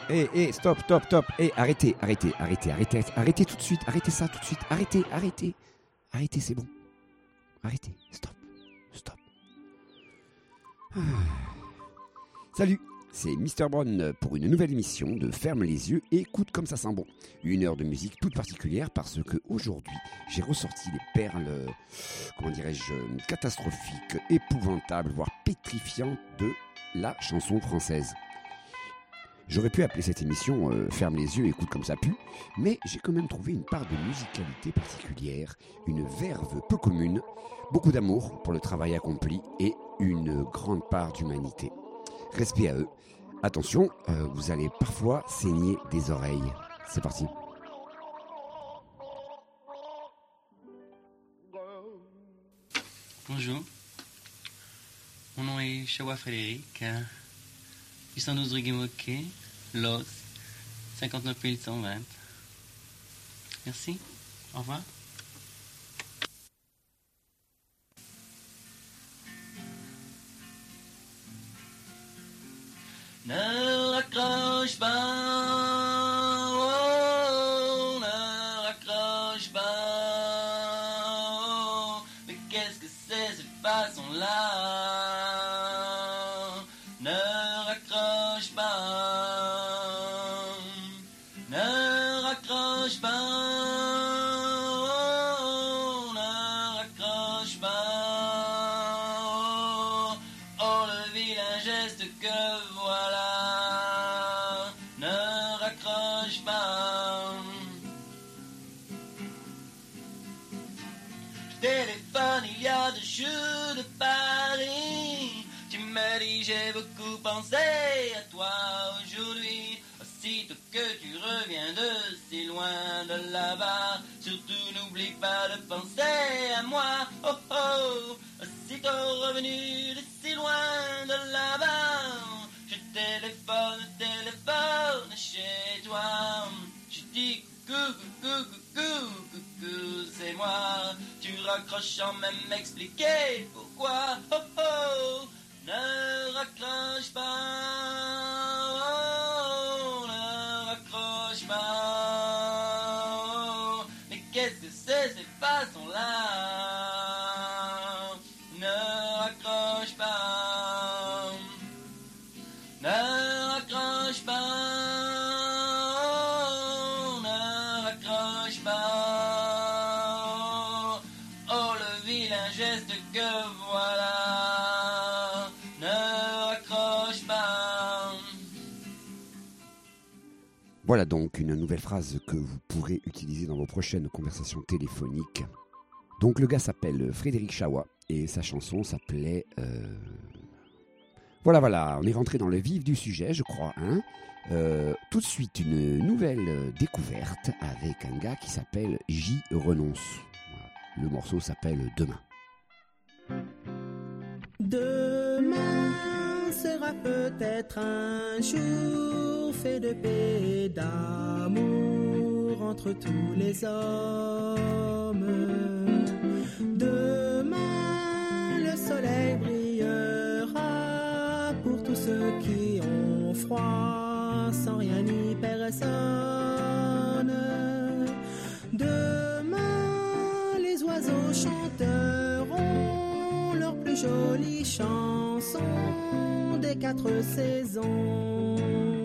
Stop. Arrêtez tout de suite. Arrêtez ça tout de suite. Arrêtez, c'est bon. Arrêtez, stop. Salut, c'est Mr. Brown pour une nouvelle émission de Ferme les yeux et écoute comme ça sent bon. Une heure de musique toute particulière parce que aujourd'hui j'ai ressorti les perles, catastrophiques, épouvantables, voire pétrifiantes de la chanson française. J'aurais pu appeler cette émission Ferme les yeux, écoute comme ça pue, mais j'ai quand même trouvé une part de musicalité particulière, une verve peu commune, beaucoup d'amour pour le travail accompli et une grande part d'humanité. Respect à eux. Attention, vous allez parfois saigner des oreilles. C'est parti. Bonjour, mon nom est Chawa Frédéric, 812 rue Guémoquet, Los, 59 120. Merci, au revoir. Ne raccroche pas, oh, ne raccroche pas, oh, mais qu'est-ce que c'est cette façon-là? Ne raccroche pas, ne raccroche pas, oh, ne raccroche pas, oh, oh, le vilain geste que voilà, ne raccroche pas. Je téléphone il y a 2 jours de Paris. Tu me dis j'ai beaucoup pensé à toi aujourd'hui. Aussitôt que tu reviens de si loin de là-bas, surtout n'oublie pas de penser à moi. Oh oh, aussitôt revenu de si loin de là-bas, je téléphone chez toi. Je dis coucou, c'est moi. Tu raccroches sans même m'expliquer pourquoi. Oh oh, ne raccroche pas, oh, ne raccroche pas, oh, mais qu'est-ce que c'est ces façons-là? Ne raccroche pas, ne raccroche pas, oh, ne raccroche pas, oh, le vilain geste que voilà, ne raccroche pas. Voilà donc une nouvelle phrase que vous pourrez utiliser dans vos prochaines conversations téléphoniques. Donc le gars s'appelle Frédéric Chawa et sa chanson s'appelait... Voilà, on est rentré dans le vif du sujet, je crois. Tout de suite, une nouvelle découverte avec un gars qui s'appelle J. Renonce. Voilà. Le morceau s'appelle Demain. Demain sera peut-être un jour fait de paix et d'amour entre tous les hommes. Demain le soleil brillera pour tous ceux qui ont froid sans rien ni personne. Demain les oiseaux chanteront leurs plus jolies chansons des 4 saisons.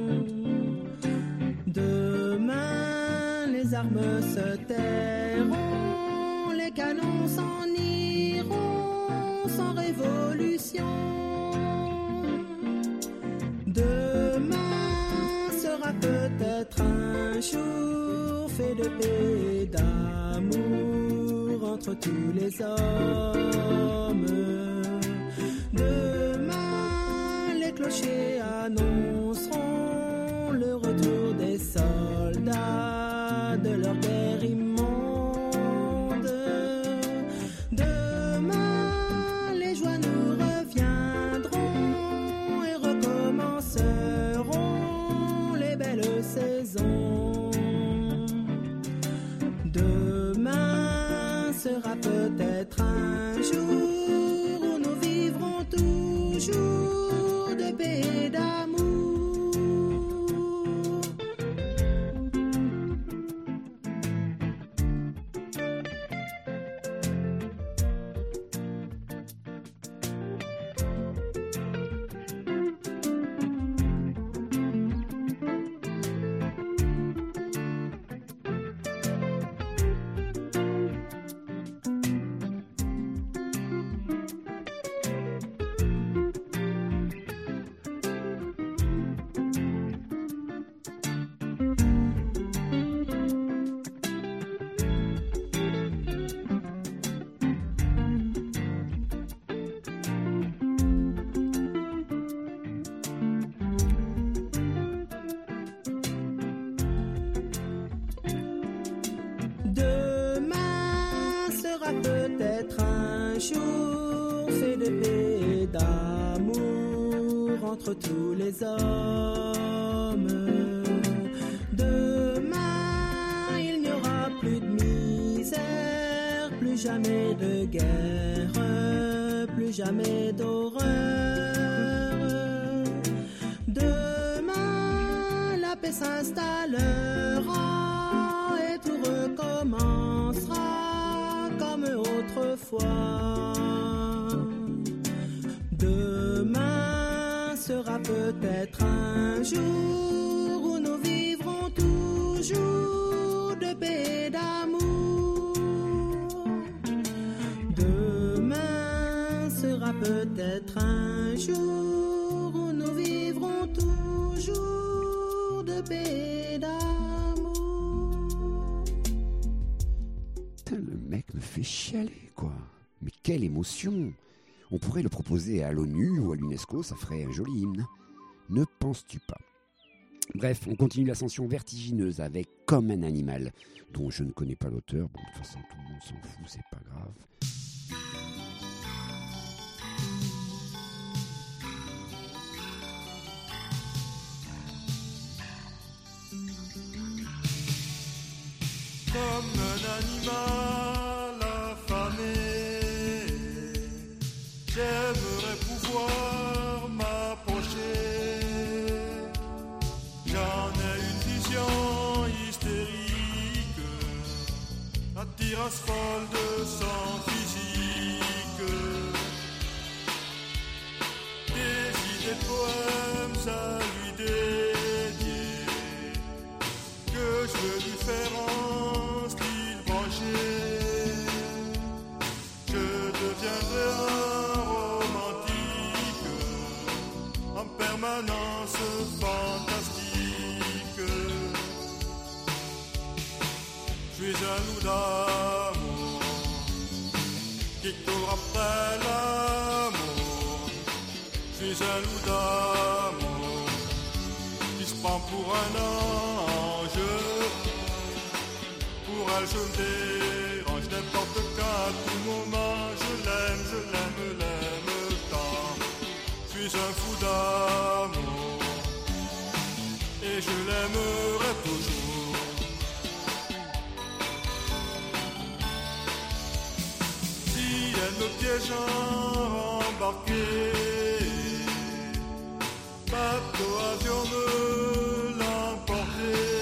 Demain les armes se tairont, les canons s'en iront sans révolution. Demain sera peut-être un jour fait de paix et d'amour entre tous les hommes. Demain les clochers annonceront le retour des soldats de leur guerre immonde. Demain les joies nous reviendront et recommenceront les belles saisons. Demain sera peut-être un jour où nous vivrons toujours de paix et d'amour. paix et d'amour entre tous les hommes. Demain, il n'y aura plus de misère, plus jamais de guerre, plus jamais d'horreur. Demain, la paix s'installera et tout recommencera comme autrefois. Demain sera peut-être un jour où nous vivrons toujours de paix et d'amour. Demain sera peut-être un jour où nous vivrons toujours de paix et d'amour. Putain, le mec me fait chialer, quoi. Mais quelle émotion! On pourrait le proposer à l'ONU ou à l'UNESCO, ça ferait un joli hymne. Ne penses-tu pas? Bref, on continue l'ascension vertigineuse avec Comme un animal, dont je ne connais pas l'auteur. Bon, de toute façon, tout le monde s'en fout, c'est pas grave. Comme un animal affamé, j'aimerais pouvoir m'approcher. J'en ai une vision hystérique, la tirasse folle de son physique. Des idées de poèmes à lui dédier, que je veux lui faire en style branché. Je deviendrai un romantique, en permanence fantastique. Je suis un loup d'amour qui court après l'amour. Je suis un loup d'amour qui se prend pour un ange. Pour elle je me dérange n'importe quand, à tout moment. Je l'aime tant. Je suis un fou d'amour et je l'aimerai toujours. Si elle me piège embarqué, bateau, avion me l'emporter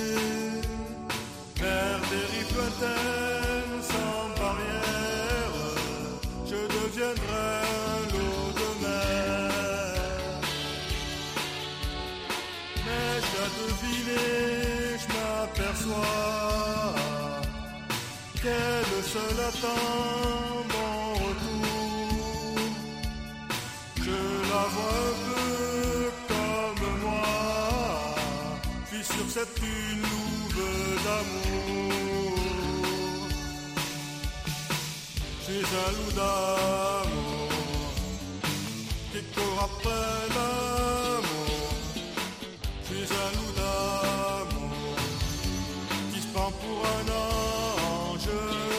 vers des rives lointaines sans barrière. Je deviendrai un lot de mer. Mais je dois deviner, je m'aperçois qu'elle seule attend mon retour. Je la vois un peu comme moi, puis sur cette lune louve d'amour. Je suis un loup d'amour qui court après l'amour. Je suis un loup d'amour qui se prend pour un ange.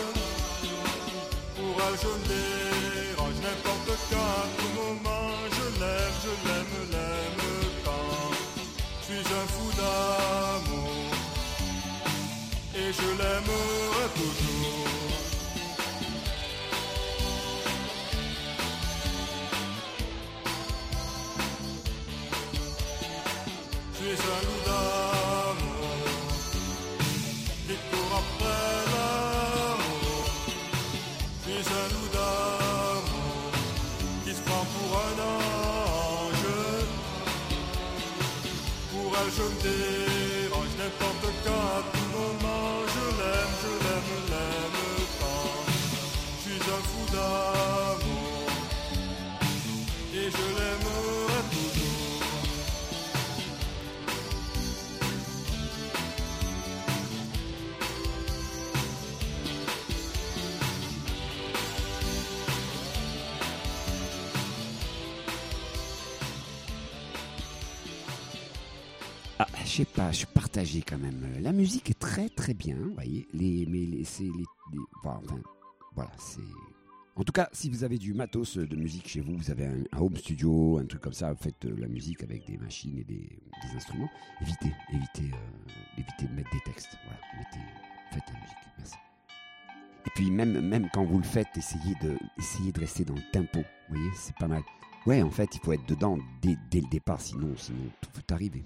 Pour elle je me dérange n'importe quand, à tout moment. Je l'aime tant. Je suis un fou d'amour et je l'aimerai toujours. Je suis un loup d'amour qui court après l'amour. Je suis un loup d'amour qui se prend pour un ange. Pour elle je me dérange n'importe quand, à tout moment. Je l'aime tant. Je suis un fou d'amour et je l'aimerai toujours. Ah, je sais pas, je suis partagé quand même. La musique est très très bien, vous voyez. Enfin, voilà, c'est En tout cas, si vous avez du matos de musique chez vous, vous avez un home studio, un truc comme ça, vous faites la musique avec des machines et des instruments, évitez de mettre des textes. Voilà, faites la musique. Merci. Et puis même quand vous le faites, essayez de rester dans le tempo. Vous voyez, c'est pas mal. Ouais, en fait, il faut être dedans dès le départ, sinon tout peut arriver.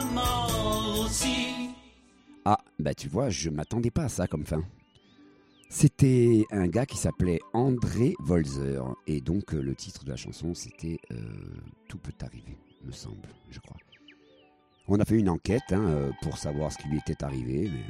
Bah tu vois, je m'attendais pas à ça comme fin. C'était un gars qui s'appelait André Volzer. Et donc, le titre de la chanson, c'était Tout peut arriver, me semble, je crois. On a fait une enquête pour savoir ce qui lui était arrivé. Mais...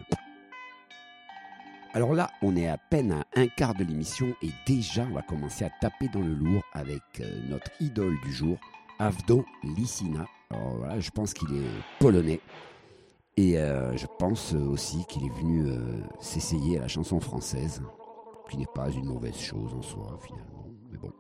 Alors là, on est à peine à un quart de l'émission et déjà, on va commencer à taper dans le lourd avec notre idole du jour, Avdo Lissina. Alors voilà, je pense qu'il est polonais. Et je pense aussi qu'il est venu s'essayer à la chanson française, qui n'est pas une mauvaise chose en soi, finalement. Mais bon.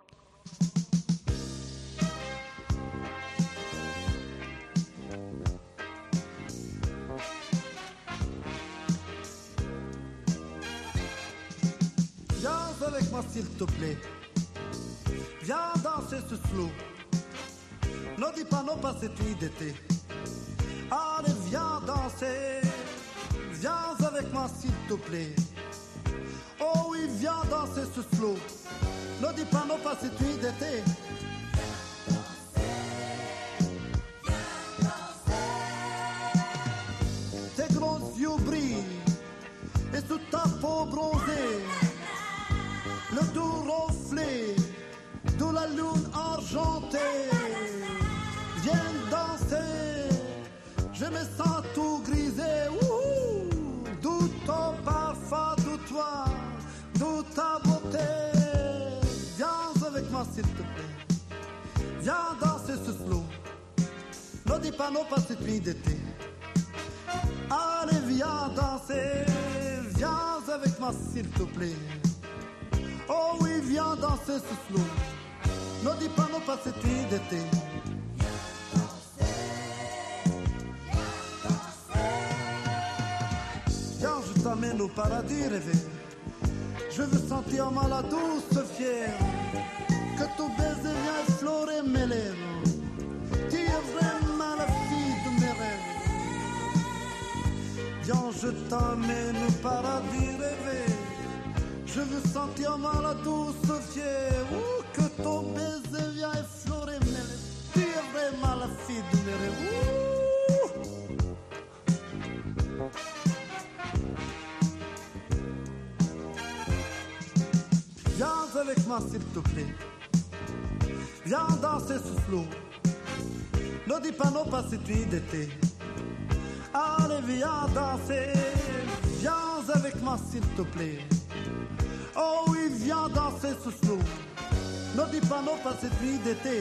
Viens avec moi s'il te plaît. Viens danser ce slow. Ne dis pas non pas cette nuit d'été. Allez, viens danser. Viens avec moi s'il te plaît. Oh oui, viens danser ce slow. Ne dis pas non pas cette nuit d'été. Tes grands yeux brillent et sous ta peau bronzée, le doux reflet de la lune argentée. Viens danser, je me sens tout grisé. D'où ton parfum, d'où toi, d'où ta beauté. Viens avec moi s'il te plaît. Viens danser ce slow. Ne dis pas non pas cette nuit d'été. Allez, viens danser. Viens avec moi s'il te plaît. Oh oui, viens danser ce slow. Ne dis pas non pas cette nuit d'été. Viens, je t'amène au paradis rêvé. Je veux sentir mal la douce fière. Que ton baiser vient effleurer mes lèvres. Tu es vraiment la fille de mes rêves. Viens, je t'amène au paradis rêvé. Je veux sentir mal la douce fière. Que ton baiser vient effleurer mes lèvres. Tu es vraiment la fille de mes rêves. Viens avec moi s'il te plaît. Viens danser ce slow. Ne dis pas non pas cette nuit d'été. Allez, viens danser. Viens avec moi s'il te plaît. Oh oui, viens danser ce slow. Ne dis pas non pas cette nuit d'été.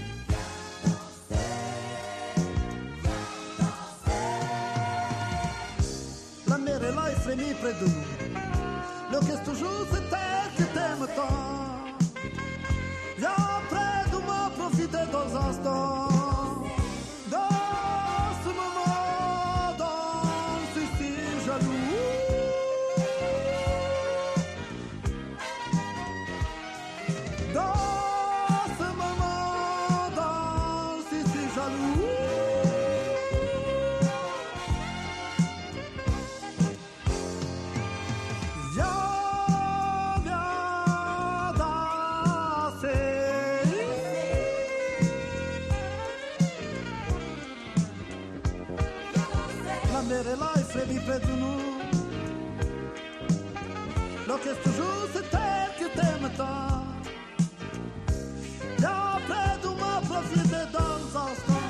La mer est là et frémit près de nous. L'orchestre joue cette terre que t'aimes tant. Viens près de moi, profiter dans un instant. Dans ce moment, danse ici jaloux. Dans ce moment, danse ici jaloux. La mer est là et frémit près de nous. L'orchestre joue cette terre que t'aimes tant. Viens près de moi, profiter dans un instant.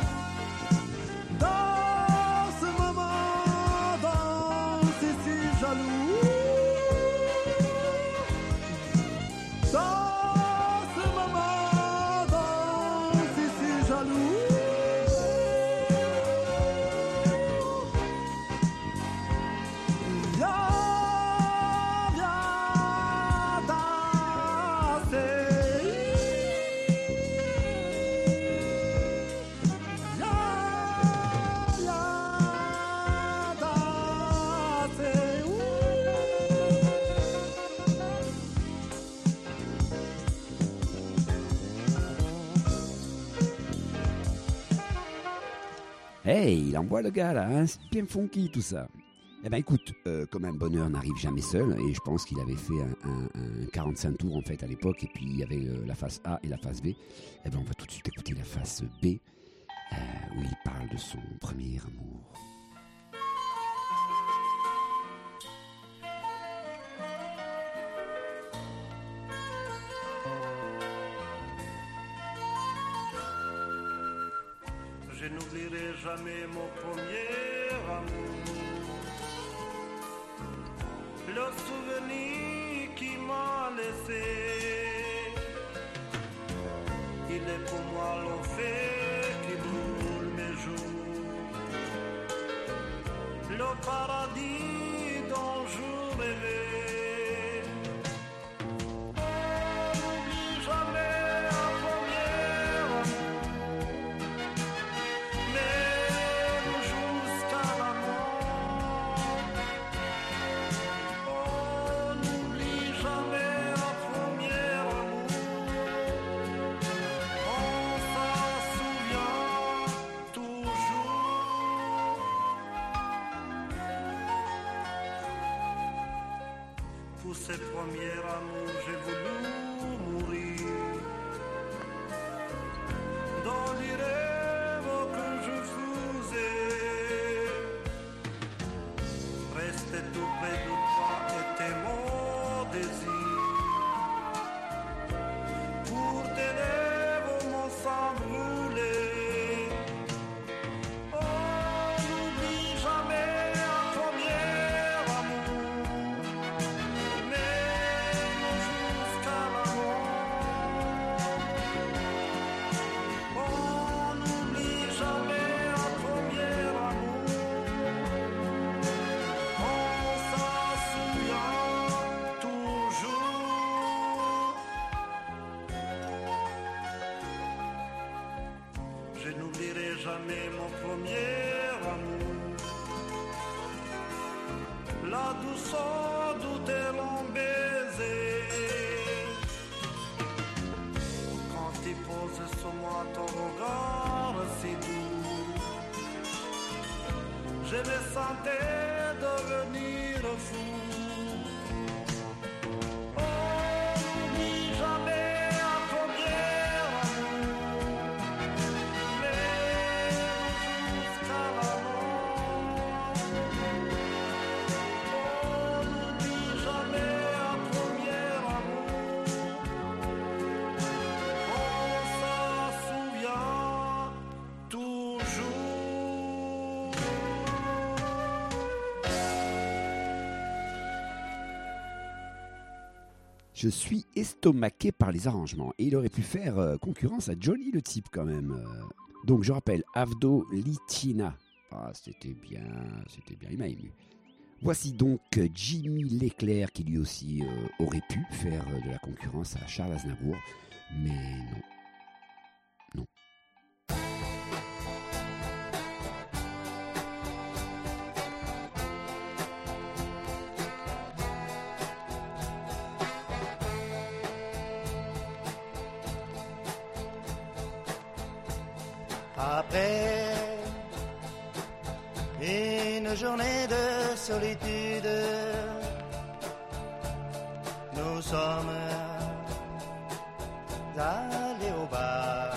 Dans ce moment, danse ici jaloux. Dans ce moment, danse ici jaloux. Hey, il envoie le gars là, hein, c'est bien funky tout ça. Eh ben écoute, comme un bonheur n'arrive jamais seul, et je pense qu'il avait fait un 45 tours en fait à l'époque, et puis il y avait la face A et la face B. Eh ben on va tout de suite écouter la face B, où il parle de son premier amour. je n'oublierai jamais mon premier amour. Le souvenir qui m'a laissé, il est pour moi l'enfer qui brûle mes jours. Le paradis dont je rêvais. Pour ce premier amour, j'ai voulu mourir. Dans les rêves que je faisais, rester tout près de toi était mon désir. Pour tes lèvres, mon sang brûlait. Oh, n'oublie jamais un premier amour. Je n'oublierai jamais mon premier amour. La douceur d'où tes longs baisers. Quand tu poses sur moi ton regard si doux, je me sentais devenir fou. Je suis estomaqué par les arrangements. Et il aurait pu faire concurrence à Johnny le type quand même. Donc je rappelle, Avdo Litina. Ah, c'était bien, il m'a ému. Voici donc Jimmy Leclerc qui lui aussi aurait pu faire de la concurrence à Charles Aznavour. Mais non. Non. Après une journée de solitude, nous sommes allés au bar.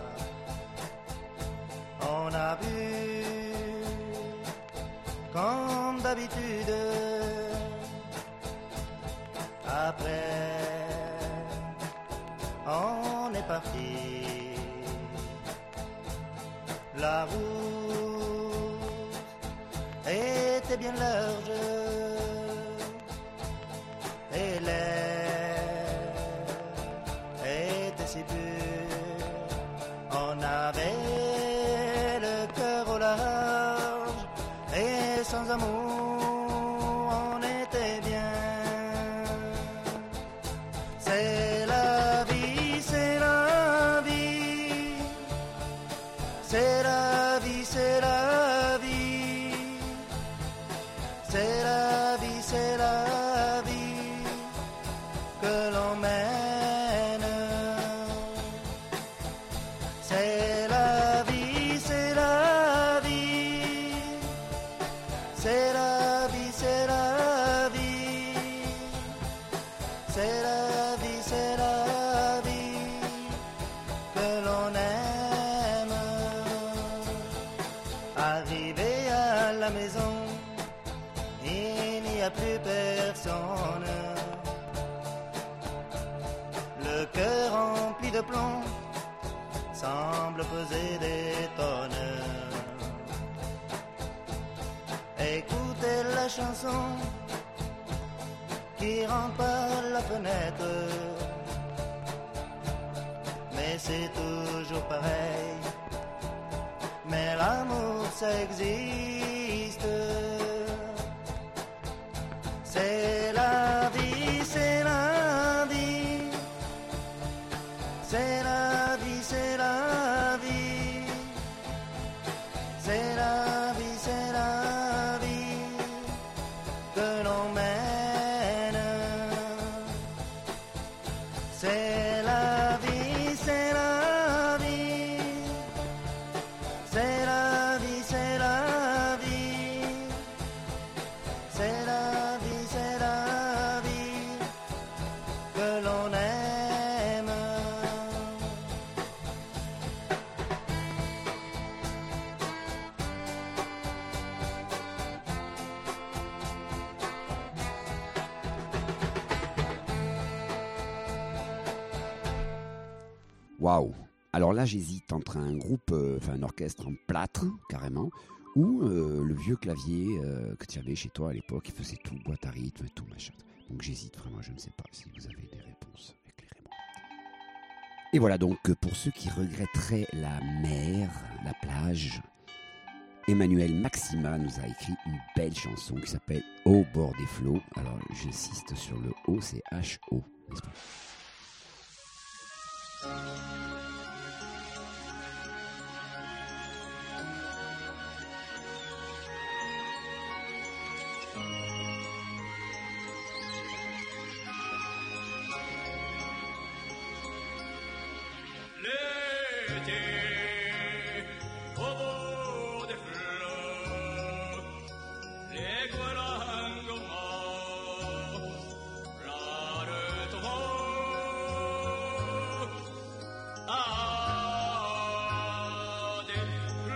On a bu comme d'habitude. Après, on est parti. La route était bien large et l'air était si pur. On avait le cœur au large et sans amour on était bien. C'est la vie, c'est la vie. C'est la vie, c'est la vie. C'est la vie, c'est la vie que l'on mène. C'est la vie, c'est la vie. C'est la vie, c'est la vie. C'est la vie, c'est la vie que l'on aime. Arrivé à la maison, il n'y a plus personne. Le cœur rempli de plomb semble peser des tonnes. chanson qui rentre par la fenêtre. Mais c'est toujours pareil. Mais l'amour, ça existe. C'est la vie, c'est la vie. C'est la vie, c'est la vie. C'est la vie, c'est la vie que l'on mène. C'est la vie, c'est la vie. C'est la vie, c'est la vie. C'est la vie, c'est la vie que l'on aime. Waouh. Alors là, j'hésite entre un groupe, un orchestre en plâtre, carrément, ou le vieux clavier que tu avais chez toi à l'époque, qui faisait tout, boîte à rythme et tout, machin. Donc j'hésite vraiment, je ne sais pas si vous avez des réponses, éclairez-moi. Et voilà donc, pour ceux qui regretteraient la mer, la plage, Emmanuel Maxima nous a écrit une belle chanson qui s'appelle « Au bord des flots ». Alors j'insiste sur le « O », c'est H-O, n'est-ce pas ? L'été, au bord des flots, les gueulangues morts, là le torrent, à des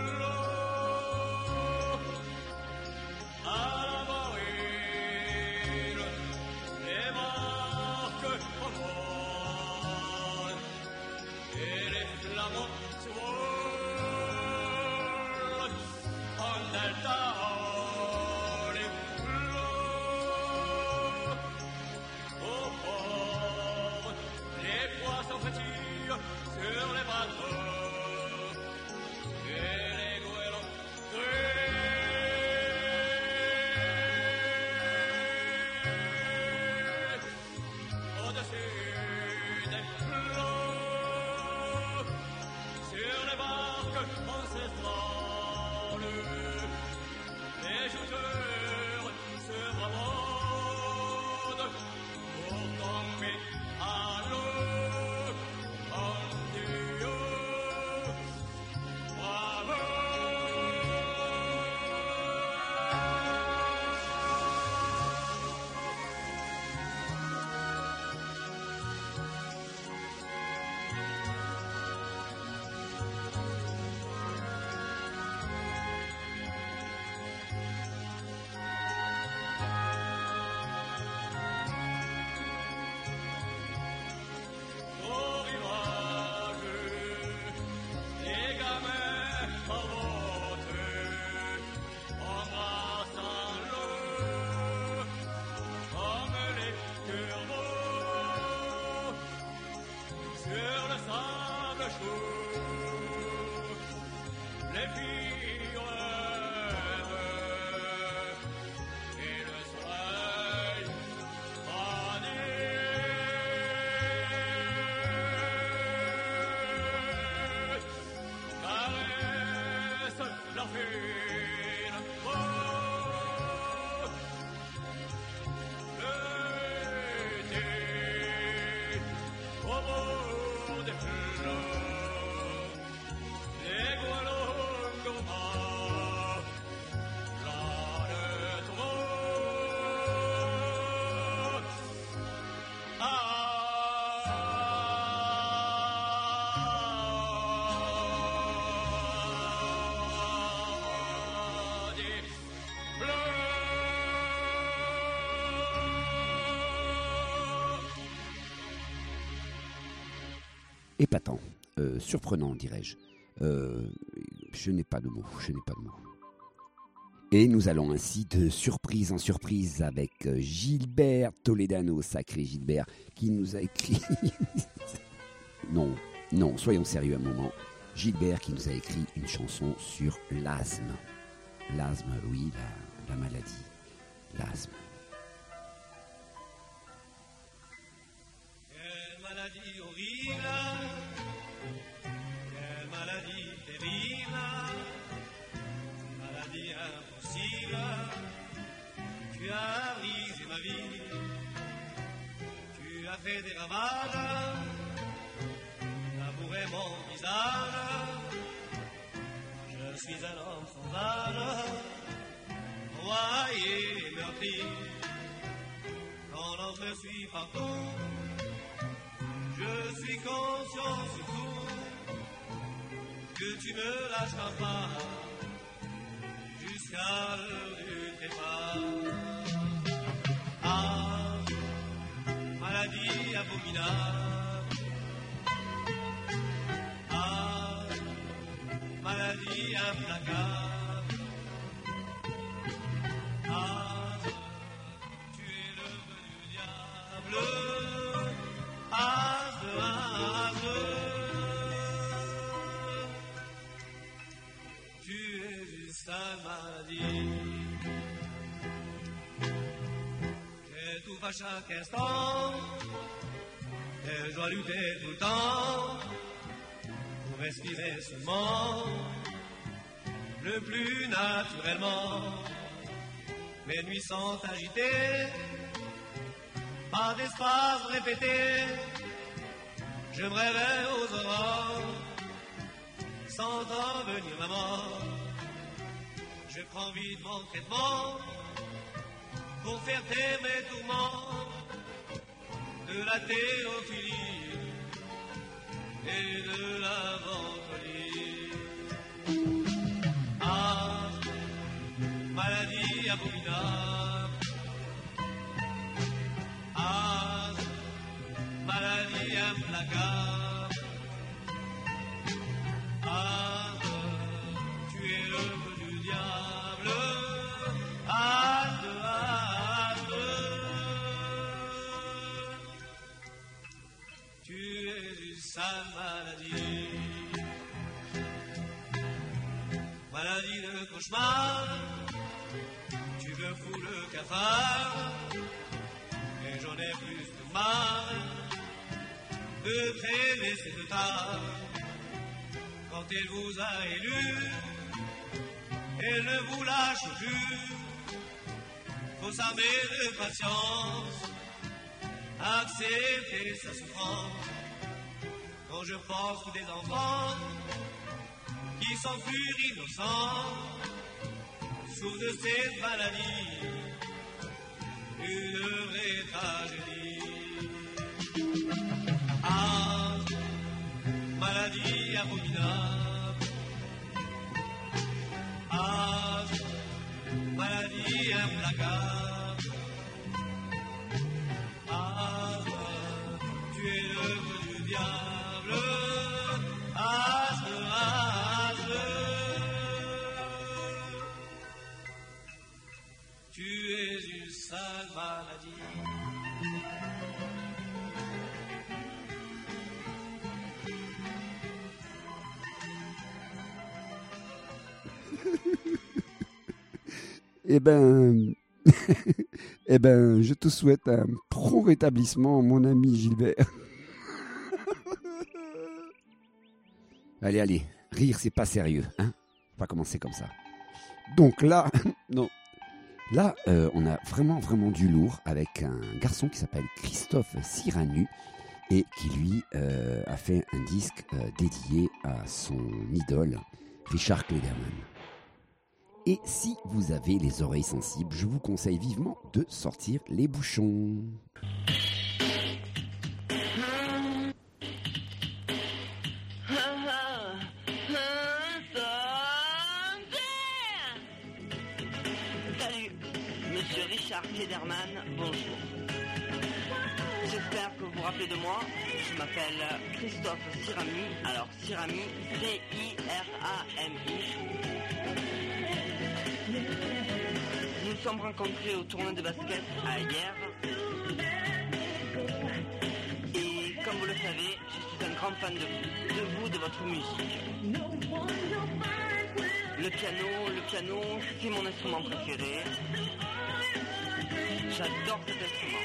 flots, à la marine, les barques en vol, et les flamants se volent en delta les flots. Au port, les poissons frétillent sur les bateaux et les goélands crient au-dessus des flots. Sur les barques ancestrales, les jouteurs se bravardent pour tomber à l'eau en duo. Bravo! Au rivage, les gamins remontent, embrassant l'eau, comme les turbots, sur le sable chaud. Les filles rêvent, et le soleil caresse leur fine peau. L'été, au bord des flots, les gueulangues morts, là le torrent, des flots. Épatant, surprenant dirais-je. Je n'ai pas de mots, Et nous allons ainsi de surprise en surprise avec Gilbert Toledano, sacré Gilbert, qui nous a écrit... non, soyons sérieux un moment. Gilbert qui nous a écrit une chanson sur l'asthme. L'asthme, oui, la maladie. L'asthme. Quelle maladie horrible, quelle maladie terrible, maladie impossible, tu as brisé ma vie, tu as fait des ravages, labourer mon visage, je suis un homme sans âge, roi et meurtri, quand je suis partout. Je suis conscient surtout que tu me lâcheras pas jusqu'à l'heure du départ. Ah, maladie abominable. Ah, maladie implacable. Ah, tu es l'œuvre du diable. Tu es une sale maladie. J'étouffe à chaque instant, et je dois lutter tout le temps pour respirer seulement, le plus naturellement. Mes nuits sont agitées, par des spasmes répétés, je me réveille aux aurores, sans en venir la mort. Je prends vite mon traitement, pour faire taire mes tourments, de la théophilie et de la ventolie. Ah, maladie abominable. Ah, maladie implacable. Ah, tu es l'œuvre du diable. Ah, tu es une sale maladie. Maladie de cauchemar, tu me fous le cafard. Et j'en ai plus de marre de traîner cette tare. Quand elle vous a élu, elle ne vous lâche plus. Faut s'armer de patience, accepter sa souffrance. Quand je pense que des enfants qui sont plus innocents souffrent de cette maladie, une vraie tragédie. Ah, maladie abominable. Ah, maladie implacable. Ah, tu es l'œuvre du diable. Ah, tu es une sale maladie. Eh ben, je te souhaite un prompt rétablissement, mon ami Gilbert. Allez, rire, c'est pas sérieux, hein? Faut pas commencer comme ça. Donc là, non. Là, on a vraiment du lourd avec un garçon qui s'appelle Christophe Siranu et qui, lui, a fait un disque dédié à son idole, Richard Klederman. Et si vous avez les oreilles sensibles, je vous conseille vivement de sortir les bouchons. Salut, monsieur Richard Klederman, bonjour. J'espère que vous vous rappelez de moi. Je m'appelle Christophe Sirami. Alors Sirami, C-I-R-A-M-I. sommes rencontrés au tournoi de basket à Hyères. Et comme vous le savez, je suis un grand fan de vous, de votre musique. Le piano, c'est mon instrument préféré. J'adore cet instrument.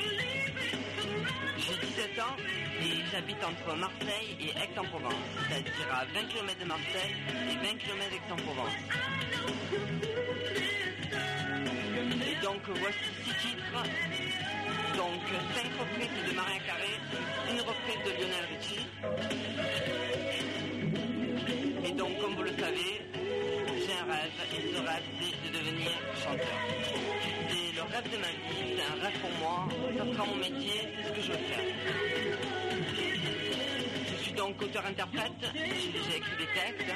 J'ai 17 ans et j'habite entre Marseille et Aix-en-Provence, c'est-à-dire à 20 km de Marseille et 20 km d'Aix-en-Provence. Et donc voici 6 titres, donc 5 reprises de Maria Carré, une reprise de Lionel Richie. Et donc comme vous le savez, j'ai un rêve et ce rêve c'est de devenir chanteur. C'est le rêve de ma vie, c'est un rêve pour moi, ça sera mon métier, c'est ce que je veux faire. Je suis donc auteur-interprète, j'ai déjà écrit des textes.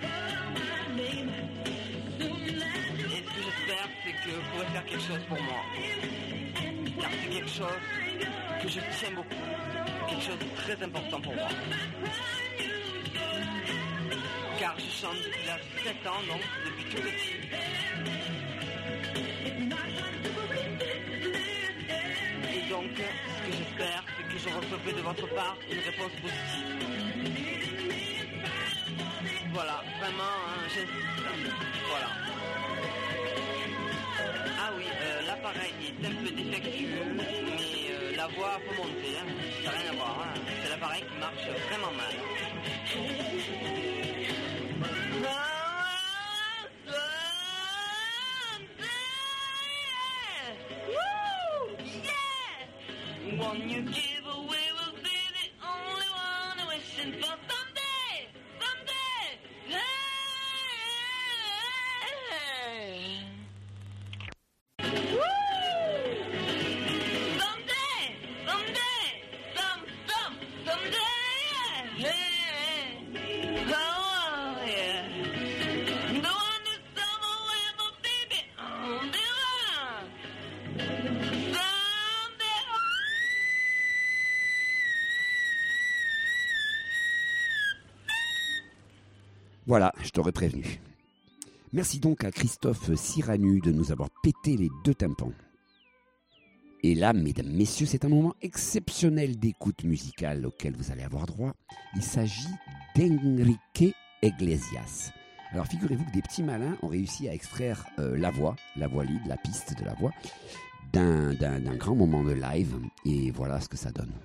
Et ce que j'espère, c'est que vous pourrez faire quelque chose pour moi. Car c'est quelque chose que je tiens beaucoup, quelque chose de très important pour moi. Car je chante depuis l'âge de 7 ans, donc depuis tout petit. Et donc, ce que j'espère, c'est que je recevrai de votre part une réponse positive. Voilà, vraiment, hein, j'insiste. Voilà. Ah oui, l'appareil est un peu défectueux, mais la voix peut monter, hein. Ça n'a rien à voir, hein. C'est l'appareil qui marche vraiment mal. One you give away will be the only one wishing for someday, someday. Someday, someday, someday. Oh yeah. The one who's somewhere, but baby, on the one. Someday. Voilà, je t'aurais prévenu. Merci donc à Christophe Siranu de nous avoir pété les 2 tympans. Et là, mesdames, messieurs, c'est un moment exceptionnel d'écoute musicale auquel vous allez avoir droit. Il s'agit d'Enrique Iglesias. Alors figurez-vous que des petits malins ont réussi à extraire la voix lead, la piste de la voix, d'un grand moment de live. Et voilà ce que ça donne.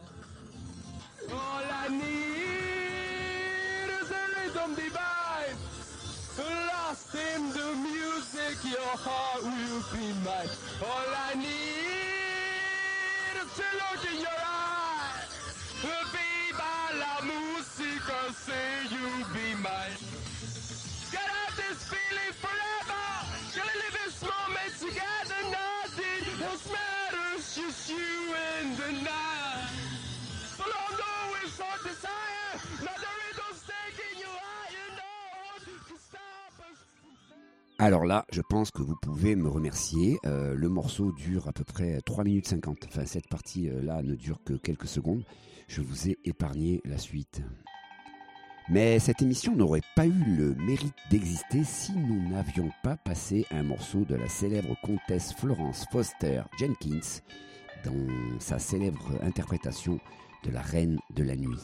All I need is a rhythm divine. Lost in the music, your heart will be mine. All I need is to look in your eyes. Viva la música, say you'll be mine. Get out this feeling forever. Gonna live this moment together. Nothing else matters, just you and the night. Alors là, je pense que vous pouvez me remercier. Le morceau dure à peu près 3 minutes 50. Enfin, cette partie-là ne dure que quelques secondes. Je vous ai épargné la suite. Mais cette émission n'aurait pas eu le mérite d'exister si nous n'avions pas passé un morceau de la célèbre comtesse Florence Foster Jenkins dans sa célèbre interprétation de la Reine de la Nuit.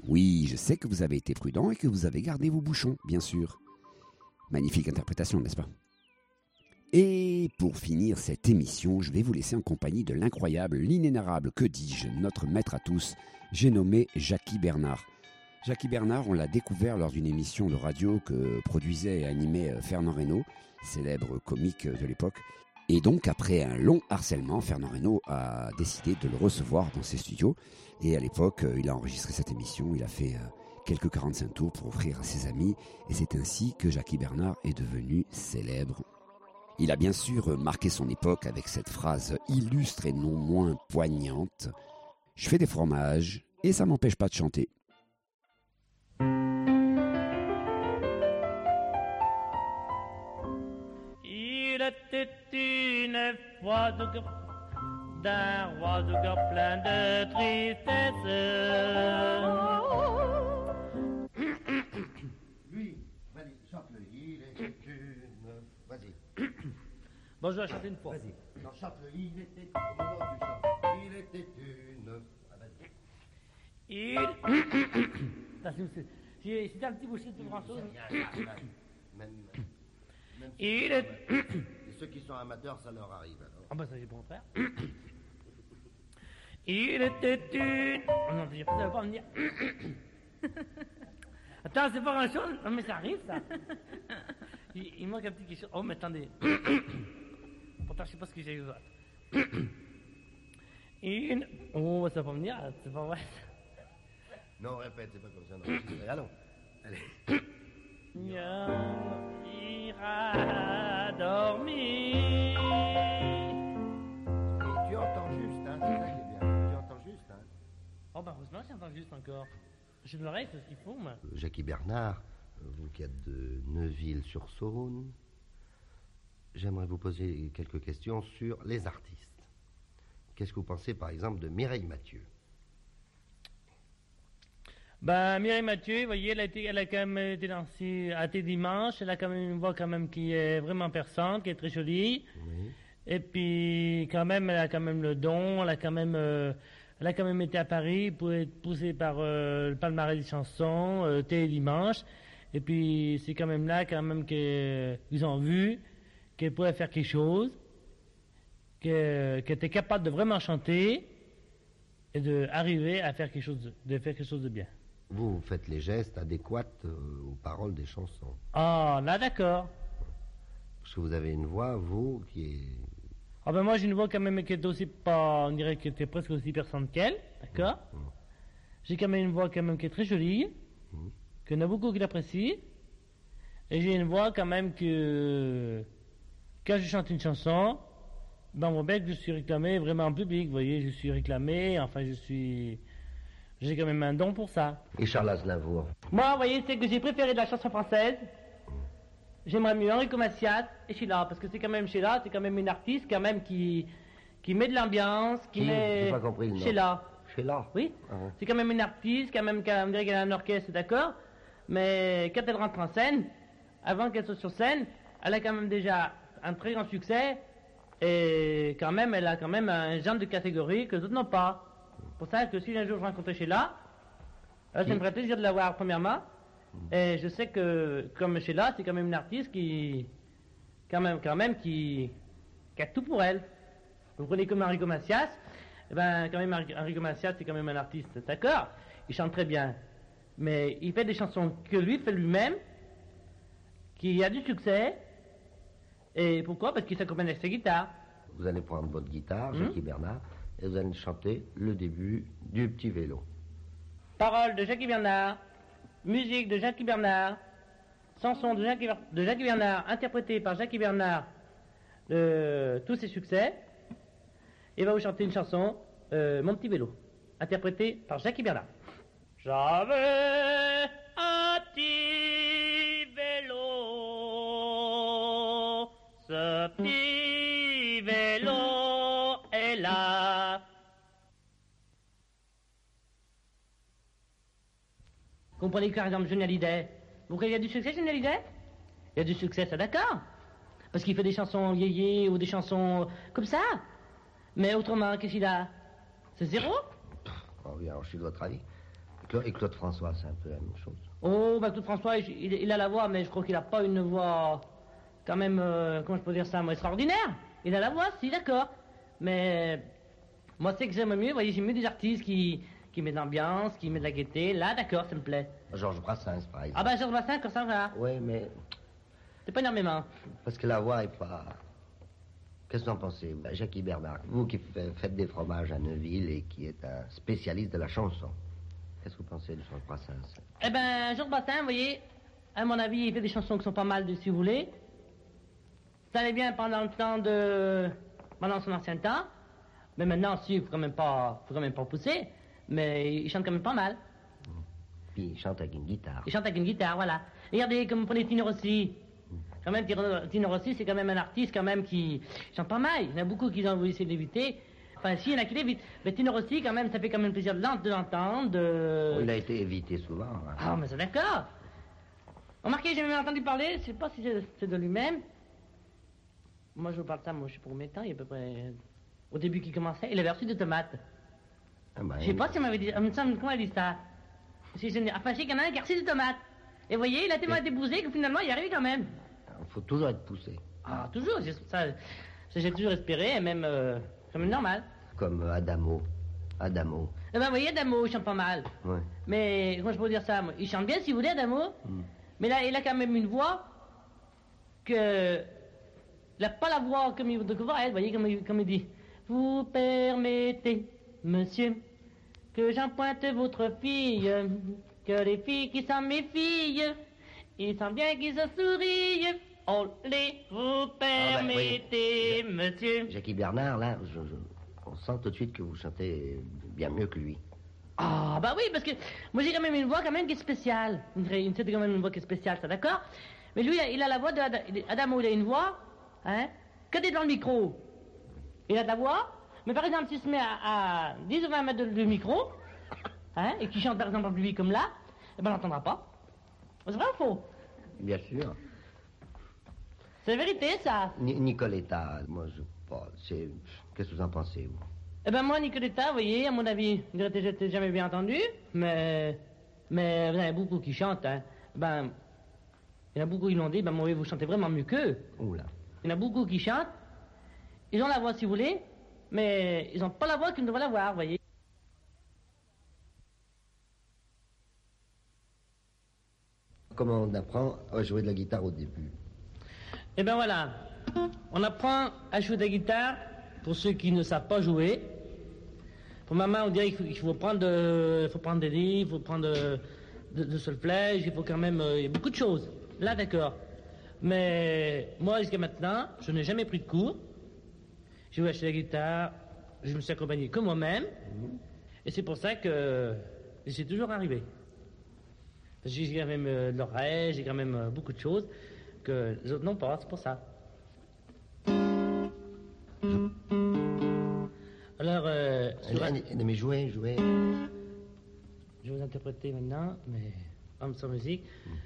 Oui, je sais que vous avez été prudent et que vous avez gardé vos bouchons, bien sûr. Magnifique interprétation, n'est-ce pas? Et pour finir cette émission, je vais vous laisser en compagnie de l'incroyable, l'inénarrable, que dis-je, notre maître à tous, j'ai nommé Jackie Bernard. Jackie Bernard, on l'a découvert lors d'une émission de radio que produisait et animait Fernand Reynaud, célèbre comique de l'époque. Et donc, après un long harcèlement, Fernand Reynaud a décidé de le recevoir dans ses studios. Et à l'époque, il a enregistré cette émission, il a fait quelques 45 tours pour offrir à ses amis. Et c'est ainsi que Jackie Bernard est devenu célèbre. Il a bien sûr marqué son époque avec cette phrase illustre et non moins poignante. « Je fais des fromages et ça m'empêche pas de chanter. » Il était une fois d'un roi de cœur plein de tristesse. Lui, vas-y, chante-le. Il était une... Vas-y. Bon, je vais chanter une fois. Vas-y. Non, chante-le. Il était... Au moment où tu chantes. Il était une... Ah, vas-y. C'était un petit bouchon de grand-chose. Même Il est... Et ceux qui sont amateurs, ça leur arrive. Alors. Ah bah ça, j'ai bon frère. Il était une... Oh non, ça va pas me dire... Attends, c'est pas grand-chose. Non, mais ça arrive, ça. Il manque un petit quelque chose. Oh, mais attendez. Pourtant, je sais pas ce que j'ai eu. Une... Oh, ça va pas venir, c'est pas vrai. Non, répète, c'est pas comme ça. Non. Allons. Allez. Ira dormir. Et tu entends juste, hein, c'est ça qui est bien. Tu entends juste, hein. Oh, bah, heureusement, j'entends juste encore. J'ai de l'oreille, c'est ce qu'il faut, moi. Jackie Bernard, vous qui êtes de Neuville-sur-Saône, j'aimerais vous poser quelques questions sur les artistes. Qu'est-ce que vous pensez, par exemple, de Mireille Mathieu? Ben, Mireille Mathieu, vous voyez, elle a quand même été dansée à tes dimanches. Elle a quand même une voix quand même qui est vraiment perçante, qui est très jolie. Oui. Et puis, quand même, elle a quand même le don. Elle a quand même été à Paris pour être poussée par le palmarès des chansons, Télé Dimanche. Et puis, c'est quand même là, quand même, qu'ils ont vu qu'elle pouvait faire quelque chose, qu'elle était capable de vraiment chanter et d'arriver à faire quelque chose de bien. Vous faites les gestes adéquats aux paroles des chansons. Ah, là, d'accord. Parce que vous avez une voix, vous, qui est... Ah ben moi, j'ai une voix quand même qui est aussi pas... On dirait qu'elle était presque aussi perçante qu'elle, d'accord. J'ai quand même une voix quand même qui est très jolie, qu'il y en a beaucoup qui l'apprécient. Et j'ai une voix quand même que... Quand je chante une chanson, ben mon bec, je suis réclamé vraiment en public, vous voyez, je suis réclamé, enfin j'ai quand même un don pour ça. Et Charles Aznavour? Moi, vous voyez, c'est que j'ai préféré de la chanson française. J'aimerais mieux Enrico Macias et Sheila, parce que c'est quand même Sheila, c'est quand même une artiste quand même qui met de l'ambiance, qui met... J'ai pas compris le nom. Sheila. Sheila? Oui. C'est quand même une artiste, quand même, on dirait qu'elle a un orchestre, d'accord. Mais quand elle rentre en scène, avant qu'elle soit sur scène, elle a quand même déjà un très grand succès. Et quand même, elle a quand même un genre de catégorie que d'autres n'ont pas. C'est pour ça que si un jour je rencontrais Sheila, ça me ferait plaisir de la voir premièrement. Et je sais que, comme Sheila, c'est quand même une artiste qui a tout pour elle. Vous prenez comme Enrico Macias, eh ben, quand même, Enrico Macias, c'est quand même un artiste, d'accord. Il chante très bien. Mais il fait des chansons que lui fait lui-même, qui a du succès. Et pourquoi? Parce qu'il s'accompagne avec sa guitare. Vous allez prendre votre guitare, Jackie Bernard, et vous allez chanter le début du Petit Vélo. Paroles de Jackie Bernard, musique de Jackie Bernard, chanson de Jackie Bernard, interprétée par Jackie Bernard, tous ses succès. Et va vous chanter une chanson, Mon Petit Vélo, interprétée par Jackie Bernard. J'avais un petit vélo, ce petit vélo est là. Comprenez que par exemple Johnny Hallyday, vous croyez qu'il y a du succès Johnny Hallyday? Il y a du succès, ça d'accord. Parce qu'il fait des chansons yéyé ou des chansons comme ça. Mais autrement, qu'est-ce qu'il a? C'est zéro? Oh oui, alors je suis de votre avis. Et Claude François, c'est un peu la même chose. Oh, bah, Claude François, il a la voix, mais je crois qu'il n'a pas une voix, quand même, comment je peux dire ça, moi, extraordinaire. Il a la voix, si, d'accord. Mais, moi, c'est que j'aime mieux, vous voyez, j'aime mieux des artistes qui mettent de l'ambiance, qui mettent de la gaieté. Là, d'accord, ça me plaît. Georges Brassens, par exemple. Ah, bah, Georges Brassens, comme ça va. Oui, mais... C'est pas énormément. Parce que la voix est pas... Qu'est-ce que vous en pensez, Jackie Bernard? Vous qui faites des fromages à Neuville et qui êtes un spécialiste de la chanson. Qu'est-ce que vous pensez de Georges Brassens? Eh ben, Georges Brassens, vous voyez, à mon avis, il fait des chansons qui sont pas mal, si vous voulez. Ça allait bien pendant le temps de... pendant son ancien temps. Mais maintenant, si, il faut quand même pas pousser. Mais il chante quand même pas mal. Puis il chante avec une guitare. Il chante avec une guitare, voilà. Regardez, comme vous prenez Tino Rossi. Quand même, Tino Rossi, c'est quand même un artiste quand même qui chante pas mal. Il y en a beaucoup qui ont essayé de l'éviter. Enfin, si, il y en a qui l'évitent. Mais Tino Rossi, quand même, ça fait quand même plaisir de l'entendre. Oh, il a été évité souvent. Hein. Ah, mais c'est d'accord. Remarquez, j'ai même entendu parler, je sais pas si c'est de lui-même. Moi, je vous parle de ça, moi, je suis pour mes temps, il y a à peu près... Au début qu'il commençait, il avait reçu des tomates. Ah ben, je sais pas si on m'avait dit... Comment elle dit ça? Enfin, je sais qu'il y en a un qui a reçu des tomates. Et vous voyez, il a tellement été bousé que finalement, il y arrive quand même. Il faut toujours être poussé. Ah, toujours. Ça j'ai toujours espéré, et même comme normal. Comme Adamo. Eh ben, vous voyez, Adamo, il chante pas mal. Ouais. Mais, comment je peux vous dire ça? Il chante bien, si vous voulez, Adamo. Mais là, il a quand même une voix que... Il n'a pas la voix comme il devrait être, vous voyez, comme il dit. Vous permettez, monsieur, que j'empointe votre fille, que les filles qui sont mes filles, il sent bien qu'ils se sourient. Olé, vous permettez, monsieur. Jackie Bernard, là, on sent tout de suite que vous chantez bien mieux que lui. Ah, bah oui, parce que moi j'ai quand même une voix quand même qui est spéciale. C'est quand même une voix qui est spéciale, ça, d'accord? Mais lui, il a la voix de Adamo, il a une voix, hein, que des dans le micro. Il a de la voix, mais par exemple, s'il se met à 10 ou 20 mètres de micro, hein, et qu'il chante par exemple en public comme là, eh ben on l'entendra pas. C'est vrai ou faux? Bien sûr. C'est la vérité, ça. Nicoletta, moi je... Qu'est-ce que vous en pensez, vous? Eh ben moi, Nicoletta, vous voyez, à mon avis, j'ai jamais bien entendu, mais vous en avez beaucoup qui chantent, hein. Ben, il y en a beaucoup qui l'ont dit, ben moi, vous chantez vraiment mieux qu'eux. Oula. Il y en a beaucoup qui chantent, ils ont la voix si vous voulez, mais ils n'ont pas la voix qu'ils devraient l'avoir, vous voyez. Comment on apprend à jouer de la guitare au début? Eh ben voilà, on apprend à jouer de la guitare pour ceux qui ne savent pas jouer. Pour ma main, on dirait qu'il faut prendre des livres, il faut prendre de solfège, il faut quand même... il y a beaucoup de choses. Là, d'accord. Mais moi, jusqu'à maintenant, je n'ai jamais pris de cours. J'ai acheté la guitare, je me suis accompagné que moi-même. Et c'est pour ça que j'ai toujours arrivé. J'ai quand même de l'oreille, j'ai quand même beaucoup de choses que les autres n'ont pas, c'est pour ça. Alors, mais jouez. Je vais vous interpréter maintenant, mais en sans musique.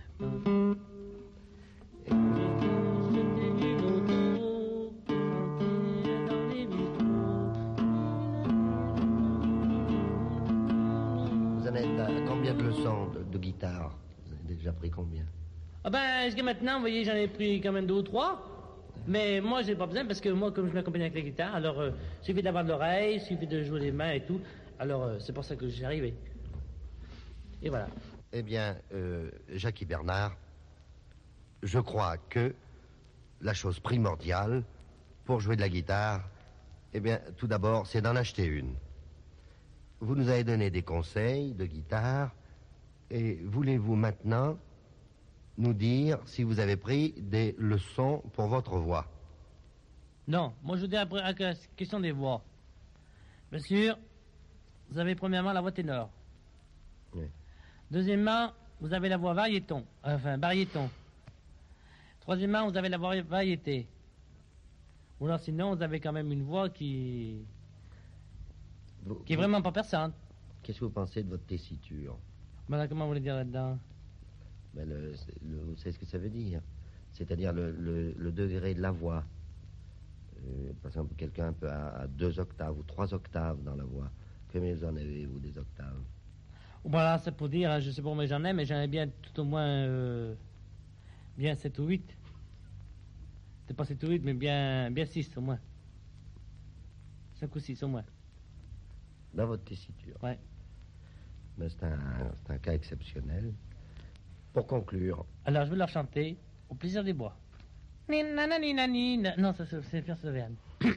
Vous en êtes à combien de leçons de guitare? Vous avez déjà pris combien? Ah ben, jusqu'à maintenant, vous voyez, j'en ai pris quand même 2 ou 3. Mais moi, j'ai pas besoin parce que moi, comme je m'accompagne avec la guitare, alors il suffit d'avoir de l'oreille, il suffit de jouer les mains et tout. Alors c'est pour ça que j'y arrivé. Et voilà. Eh bien, Jackie Bernard, je crois que la chose primordiale pour jouer de la guitare, eh bien, tout d'abord, c'est d'en acheter une. Vous nous avez donné des conseils de guitare, et voulez-vous maintenant nous dire si vous avez pris des leçons pour votre voix? Non, moi je vous dis après à la question des voix. Bien sûr, vous avez premièrement la voix ténor. Oui. Deuxièmement, vous avez la voix baryton. Troisièmement, vous avez la voix variété. Ou alors sinon, vous avez quand même une voix qui est vraiment pas perçante. Qu'est-ce que vous pensez de votre tessiture? Voilà, comment vous voulez dire là-dedans? Ben vous savez ce que ça veut dire? C'est-à-dire le degré de la voix. Par exemple, quelqu'un peut à 2 octaves ou 3 octaves dans la voix. Combien en avez-vous des octaves? Voilà, c'est pour dire, hein, je sais pas combien j'en ai, mais j'en ai bien tout au moins bien 7 ou 8. C'est pas 7 ou 8, mais bien 6 au moins. 5 ou 6 au moins. Dans votre tessiture. Ouais. Mais c'est un cas exceptionnel. Pour conclure. Alors, je vais leur chanter Au plaisir des bois. Non, ça, c'est Pierre Sauvergne.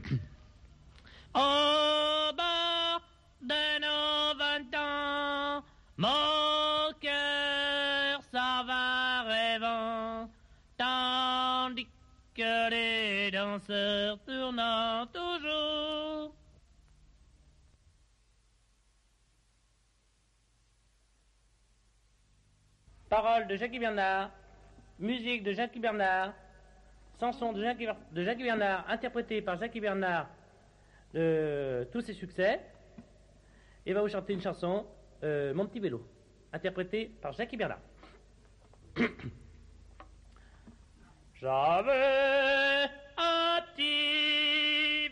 Au bord de nos 20 ans, mon cœur s'en va rêvant, tandis que les danseurs tournant toujours. Paroles de Jackie Bernard, musique de Jackie Bernard, chanson de Jackie Bernard, interprétée par Jackie Bernard, tous ses succès. Et va vous chanter une chanson, Mon petit vélo, interprétée par Jackie Bernard. J'avais un petit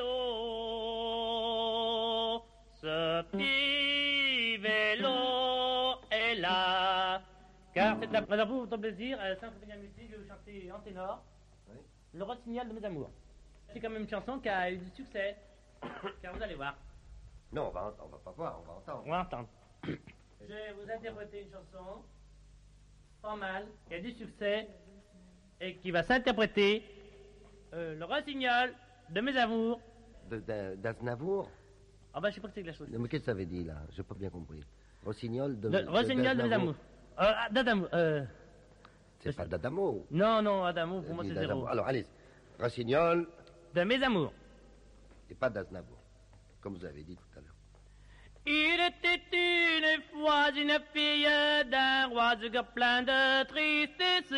vélo, ce petit vélo est là. Car c'est la pour votre plaisir, c'est un compagnie de musique, je vais vous chanter en ténor, oui. Le rossignol de mes amours. C'est quand même une chanson qui a eu du succès, car vous allez voir. Non, on va pas voir, on va entendre. On va entendre. Je vais vous interpréter une chanson, pas mal, qui a du succès, et qui va s'interpréter, le rossignol de mes amours. D'Aznavour? Ah bah je sais pas que c'est que la chose. Mais qu'est-ce que ça veut dire là? J'ai pas bien compris. Rossignol de Rossignol de mes amours. D'Adamo. C'est pas d'Adamo. Non, Adamo, pour moi c'est zéro. Alors, allez, Rossignol. De mes amours. Et pas d'Aznavour, comme vous avez dit tout à l'heure. Il était une fois une fille d'un roi plein de tristesse.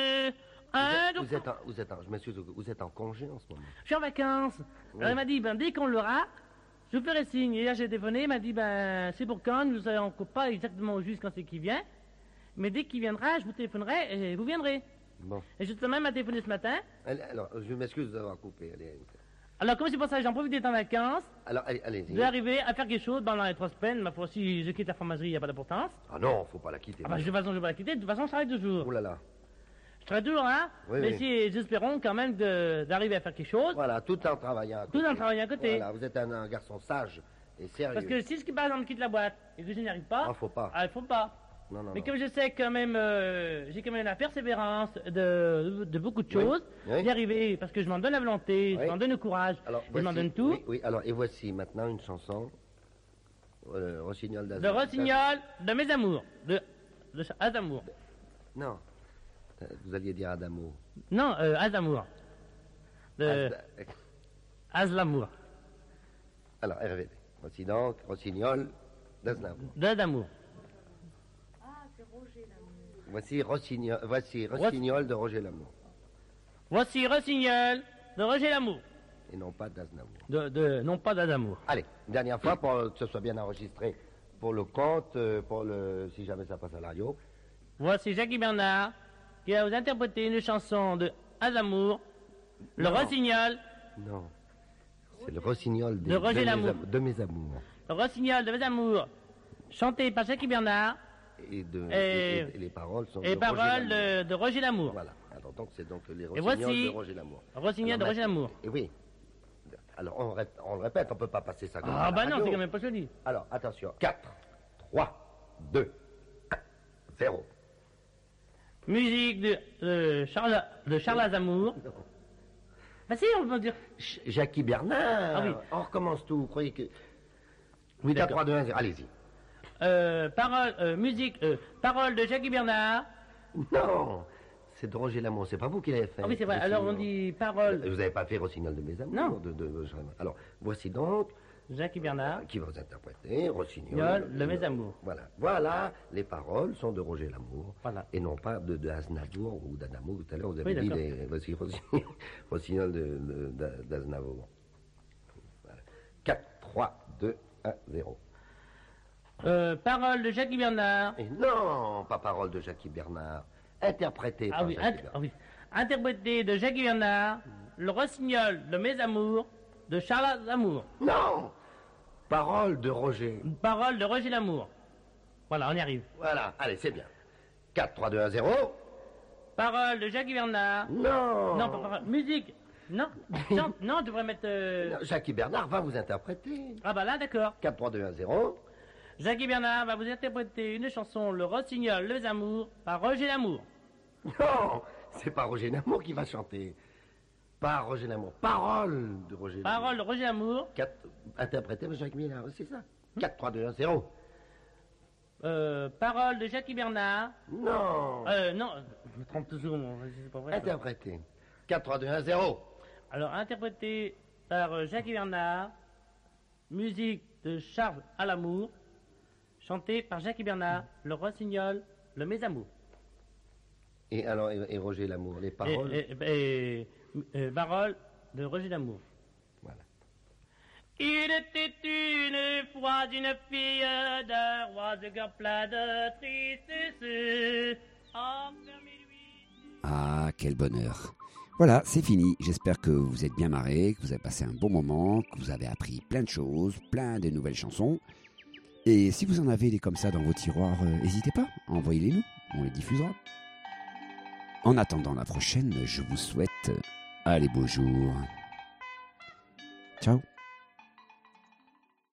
Je m'excuse, vous êtes en congé en ce moment? Je suis en vacances. Oui. Alors il m'a dit, dès qu'on l'aura, je vous ferai signe. Et là j'ai téléphoné, il m'a dit, c'est pour quand? Nous ne savons pas exactement juste quand c'est qu'il vient. Mais dès qu'il viendra, je vous téléphonerai et vous viendrez. Bon. Et justement, il m'a téléphoné ce matin. Alors, je m'excuse d'avoir coupé. Allez. Alors, comme c'est pour ça, j'en profite d'être en vacances. Alors, allez-y. Je vais arriver à faire quelque chose pendant les 3 semaines. Ma foi, si je quitte la fromagerie, il n'y a pas d'importance. Ah non, faut pas la quitter. De toute façon, je vais la quitter. De toute façon, je travaille toujours. Oh là là. Je travaille toujours, hein. Oui, mais oui. si, j'espérons quand même d'arriver à faire quelque chose. Voilà, tout en travaillant à côté. Tout en travaillant à côté. Voilà, vous êtes un garçon sage et sérieux. Parce que si, par exemple, je quitte la boîte et que je n'y arrive pas... Ah, faut pas. Ah, il faut pas. Non, mais comme je sais quand même, j'ai quand même la persévérance de beaucoup de choses, d'y arriver, parce que je m'en donne la volonté, je m'en donne le courage, je m'en donne tout. Oui, alors, et voici maintenant une chanson, Rossignol d'Aznavour. De Rossignol, de mes amours, de Aznavour. Non, vous alliez dire Adamo. Non, Aznavour. Aznavour. Alors, répétez. Voici donc Rossignol d'Aznavour. D'Aznavour. Voici Rossignol de Roger Lamour. Voici Rossignol de Roger Lamour. Et non pas d'Aznavour. Non pas d'Aznavour. Allez, une dernière fois pour que ce soit bien enregistré pour le compte, si jamais ça passe à la radio. Voici Jackie Bernard qui va vous interpréter une chanson de Aznavour, le Rossignol. Non, c'est le Rossignol de Roger Lamour. De mes amours. Le Rossignol de mes amours, chanté par Jackie Bernard. Et les paroles sont de Roger Lamour. Voilà. Alors donc c'est donc les Rossignols de Roger Lamour. Rossignol de Roger Lamour. Et oui. Alors on le répète, on peut pas passer ça comme ça. Ah bah non, c'est quand même pas joli. Alors attention, 4, 3, 2, 1, 0. Musique de Charles Aznavour. Bah si, on peut dire. Jackie Bernard. Ah oui. On recommence tout. Vous croyez que 8 à 3, 2, 1, 0. Allez-y. Parole de Jackie Bernard. Non, c'est de Roger Lamour, c'est pas vous qui l'avez fait. Ah oui, c'est vrai, alors on dit parole. Vous n'avez pas fait Rossignol de mes amours? Non. Alors, voici donc Jackie Bernard qui va vous interpréter Rossignol de mes amours. Voilà, les paroles sont de Roger Lamour. Voilà. Et non pas de Aznavour ou d'Adamo. Tout à l'heure, vous avez dit voici Rossignol d'Aznavour. Voilà. 4, 3, 2, 1, 0. Parole de Jackie Bernard. Et non, pas parole de Jackie Bernard. Interprété par Jackie Bernard. Oui. Interprété de Jackie Bernard, le Rossignol de mes amours, de Charles Aznavour. Non. Parole de Roger. Parole de Roger Lamour. Voilà, on y arrive. Voilà, allez, c'est bien. 4, 3, 2, 1, 0. Parole de Jacques Bernard. Non. Non, pas parole. Musique. Non. Chante. Non, je devrais mettre... Jackie Bernard va vous interpréter. Ah bah là, d'accord. 4, 3, 2, 1, 0. Jackie Bernard va vous interpréter une chanson, Le Rossignol, Les Amours, par Roger Lamour. Non, c'est pas Roger Lamour qui va chanter. Pas Roger Lamour. Parole de Roger Lamour. Parole de Roger Lamour. Interprété par Jacques Bernard, c'est ça. 4, 3, 2, 1, 0. Parole de Jackie Bernard. Non. Non, je me trompe toujours, moi. C'est pas vrai. Interprété. 4, 3, 2, 1, 0. Alors, interprété par Jackie Bernard. Musique de Charles Alamour. Chanté par Jackie Bernard. Le Rossignol, le Mes Amours. Et alors, et Roger Lamour, les paroles. Paroles de Roger Lamour. Voilà. Il était une fois une fille d'un roi de cœur plein de tristesse. Ah, quel bonheur. Voilà, c'est fini. J'espère que vous êtes bien marrés, que vous avez passé un bon moment, que vous avez appris plein de choses, plein de nouvelles chansons. Et si vous en avez des comme ça dans vos tiroirs, n'hésitez pas, envoyez-les-nous, on les diffusera. En attendant la prochaine, je vous souhaite allez beaux jours. Ciao.